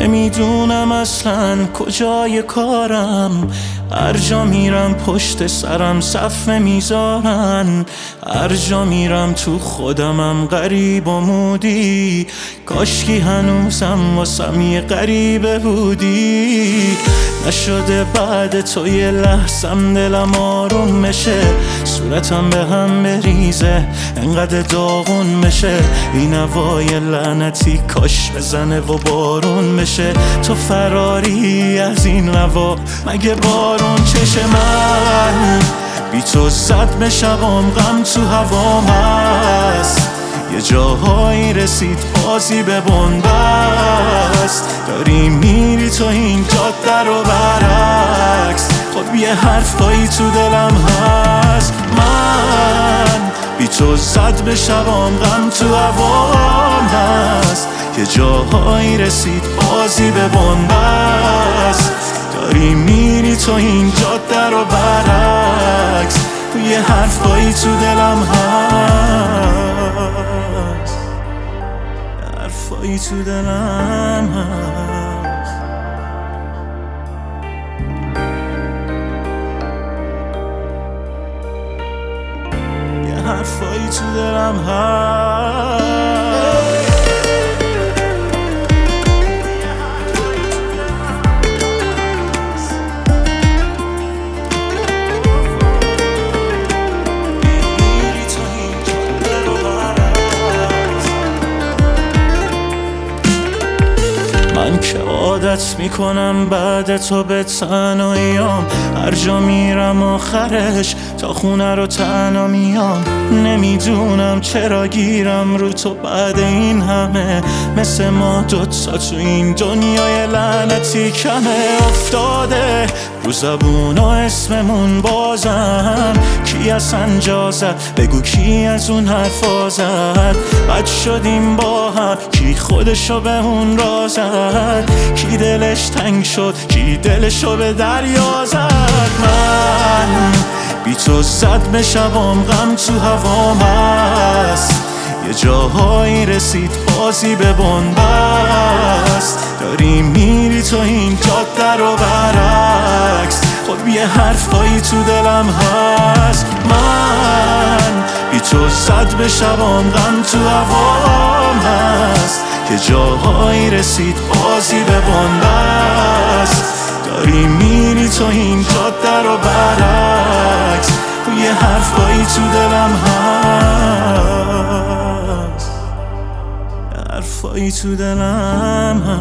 نمیدونم اصلا کجای کارم. هر جا میرم پشت سرم صف میذارن، هر جا میرم تو خودمم غریب و مودی. کاشکی هنوزم واسم یه غریبه بودی. نشده بعد تو یه لحظم دلم آروم بشه، صورتم به هم بریزه انقدر داغون بشه. این هوای لعنتی کاش بزنه و بارون بشه. تو فراری از این هوا مگه بارون چشه؟ من بی تو صدمه شبام غم تو هوام هست. یه جاهایی رسید بازی به بنبست. داری میری تو این جاده رو برعکس، خب یه حرفایی تو دلم هست. من بی تو صدمه شبام غم تو هوام هست. یه جاهایی رسید بازی به بنبست. داری میری تو این جاده رو برعکس، یه حرفایی تو دلم هست، حرفایی تو دلم هست، یه حرفایی تو دلم هست. من که عادت میکنم بعد تو به تنهاییام، هر جا میرم آخرش تا خونه رو تنها میام. نمیدونم چرا گیرم رو تو بعد این همه، مثل ما دوتا تو این دنیای لعنتی کمه. افتاده رو زبونا اسممون بازم، کی اصلا جا زد بگو کی از اون حرفا زد. بد شدیم با هم کی خودشو به اون را زد، کی دلش تنگ شد کی دلشو به دریا زد. من بی تو صدمه شبام غم تو هوام هست. یه جاهایی رسید بازی به بنبست. داری میری تو این جاده رو برعکس، خب یه حرفایی تو دلم هست. من بی تو صدمه شبام غم تو هوام هست. یه جاهایی رسید بازی به بنبست. داری میری تو این جاده رو برعکس، یه حرفایی تو دلم هست، حرفایی تو دلم هست.